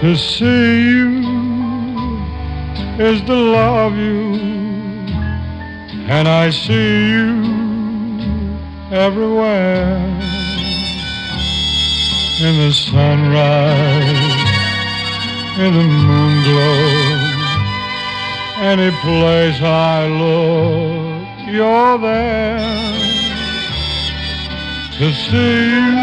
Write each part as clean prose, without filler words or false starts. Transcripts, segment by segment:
To see you is to love you, and I see you everywhere. In the sunrise, in the moon glow, any place I look, you're there. To see you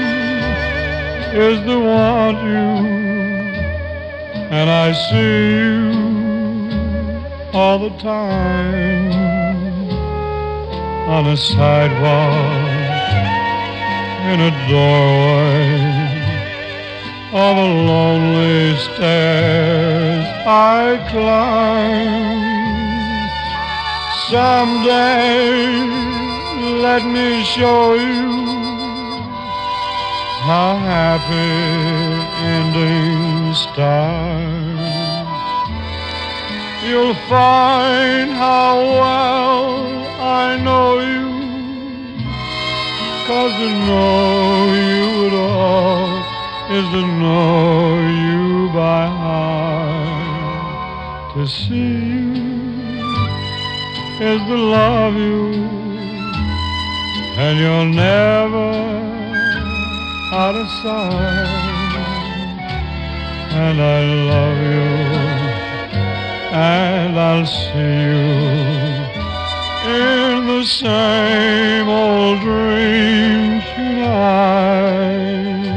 is to want you, and I see you all the time. On a sidewalk, in a doorway, on the lonely stairs I climb. Someday let me show you how happy endings start. You'll find how well I know you, 'cause to know you at all is to know you by heart. To see you is to love you, and you're never out of sight. And I love you, and I'll see you in the same old dream tonight.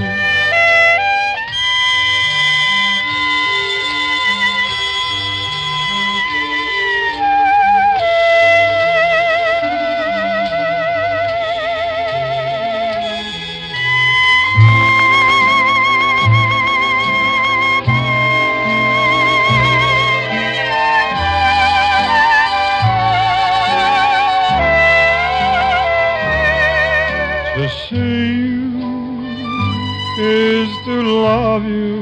To see you is to love you,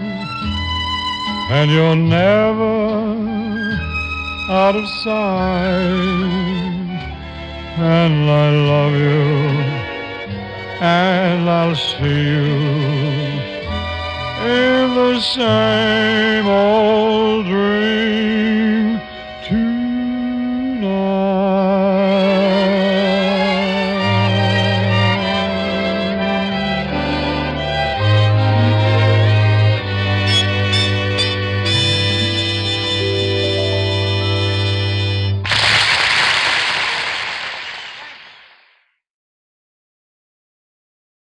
and you're never out of sight. And I love you, and I'll see you in the same old dream